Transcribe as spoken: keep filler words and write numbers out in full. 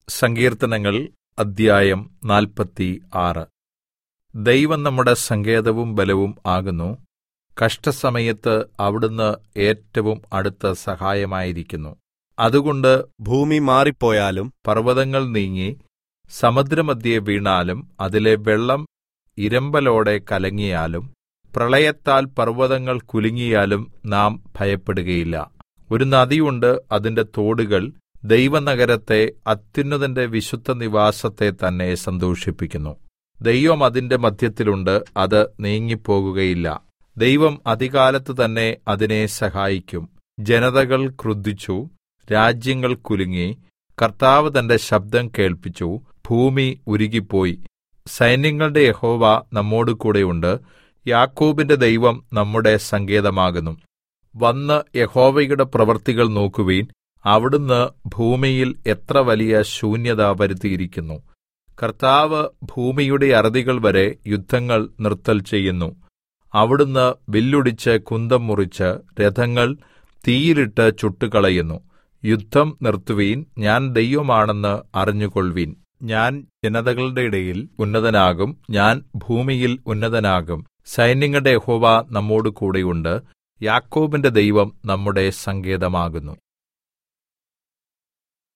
സങ്കീർത്തനങ്ങൾ അദ്ധ്യായം നാല്പത്തി ആറ്. ദൈവം നമ്മുടെ സങ്കേതവും ബലവും ആകുന്നു. കഷ്ടസമയത്ത് അവിടുന്ന് ഏറ്റവും അടുത്ത സഹായമായിരിക്കുന്നു. അതുകൊണ്ട് ഭൂമി മാറിപ്പോയാലും പർവ്വതങ്ങൾ നീങ്ങി സമുദ്രമദ്ധ്യേ വീണാലും അതിലെ വെള്ളം ഇരമ്പലോടെ കലങ്ങിയാലും പ്രളയത്താൽ പർവ്വതങ്ങൾ കുലുങ്ങിയാലും നാം ഭയപ്പെടുകയില്ല. ഒരു നദിയുണ്ട്, അതിന്റെ തോടുകൾ ദൈവനഗരത്തെ, അത്യുന്നതന്റെ വിശുദ്ധനിവാസത്തെ തന്നെ സന്തോഷിപ്പിക്കുന്നു. ദൈവം അതിന്റെ മദ്ധ്യത്തിലുണ്ട്, അത് നീങ്ങിപ്പോകുകയില്ല. ദൈവം അതികാലത്ത് തന്നെ അതിനെ സഹായിക്കും. ജനതകൾ ക്രുദ്ധിച്ചു, രാജ്യങ്ങൾ കുലുങ്ങി. കർത്താവ് തന്റെ ശബ്ദം കേൾപ്പിച്ചു, ഭൂമി ഉരുകിപ്പോയി. സൈന്യങ്ങളുടെ യഹോവ നമ്മോടുകൂടെ ഉണ്ട്. യാക്കോബിന്റെ ദൈവം നമ്മുടെ സങ്കേതമാകുന്നു. വന്ന് യഹോവയുടെ പ്രവൃത്തികൾ നോക്കുവിൻ. അവിടുന്ന് ഭൂമിയിൽ എത്ര വലിയ ശൂന്യത വരുത്തിയിരിക്കുന്നു. കർത്താവ് ഭൂമിയുടെ അറുതികൾ വരെ യുദ്ധങ്ങൾ നിർത്തൽ ചെയ്യുന്നു. അവിടുന്ന് വില്ലൊടിച്ച് കുന്തം മുറിച്ച് രഥങ്ങൾ തീയിലിട്ട് ചുട്ടുകളയുന്നു. യുദ്ധം നിർത്തുവീൻ, ഞാൻ ദൈവമാണെന്ന് അറിഞ്ഞുകൊൾവിൻ. ഞാൻ ജനതകളുടെ ഇടയിൽ ഉന്നതനാകും, ഞാൻ ഭൂമിയിൽ ഉന്നതനാകും. സൈന്യങ്ങളുടെ യഹോവ നമ്മോടുകൂടെയുണ്ട്. യാക്കോബിന്റെ ദൈവം നമ്മുടെ സങ്കേതമാകുന്നു.